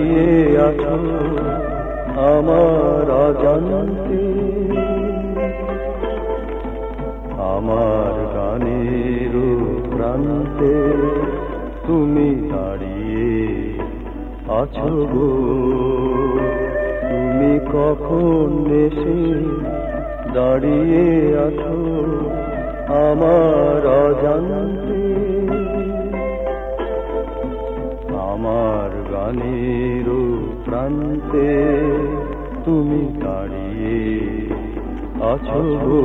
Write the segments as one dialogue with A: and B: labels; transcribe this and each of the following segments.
A: দাঁড়িয়ে আছো আমার অজান্তে, আমার গানের প্রান্তে তুমি দাঁড়িয়ে আছো গো। তুমি কখন এসে দাঁড়িয়ে আছো আমার অজান্তে, আমার গানের প্রান্তে তুমি দাঁড়িয়ে আছো গো।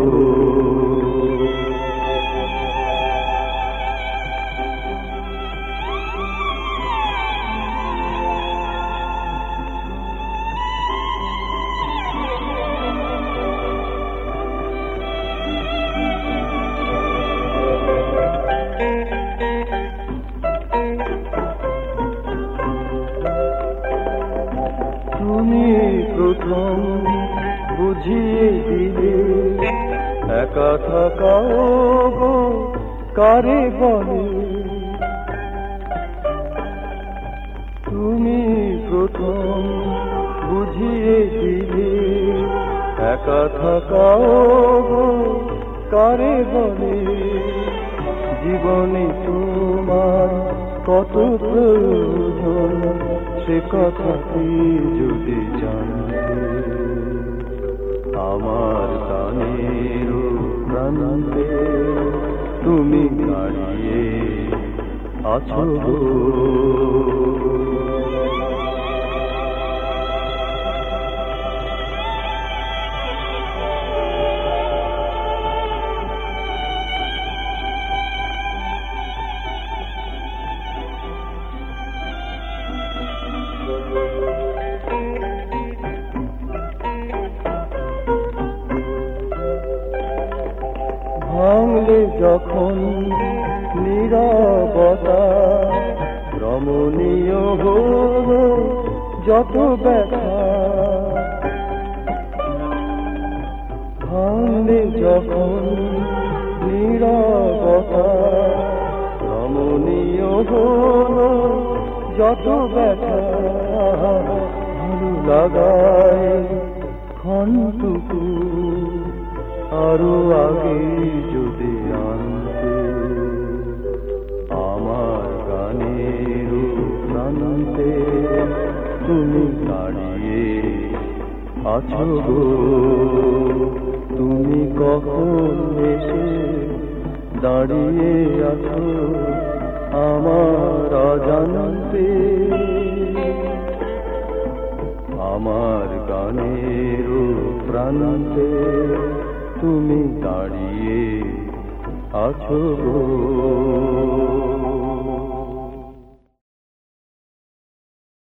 A: তুমি প্রথম বুঝিয়ে দিলে একা থাকাও গো কারে বলে। তুমি প্রথম বুঝিয়ে দিলে একা থাকাও গো কারে বলে। জীবনে তোমার কত প্রয়োজন সে কথা কি যদি জানতে, আমার গানের প্রান্তে তুমি দাঁড়িয়ে আছো গো। ভাঙলে যখন নীরবতা রমণীয় হলো যত ব্যথা, ভাঙলে যখন নীরবতা রমণীয় হলো যত ব্যথা। ভালো লাগায় ক্ষণটুকু আরো আগে যদি আনতে, আমার গানের প্রান্তে তুমি দাঁড়িয়ে আছো গো। তুমি কখন এসে দাঁড়িয়ে আছো আমার অজান্তে, আমার গানের প্রান্তে তুমি দাঁড়িয়ে আছো গো।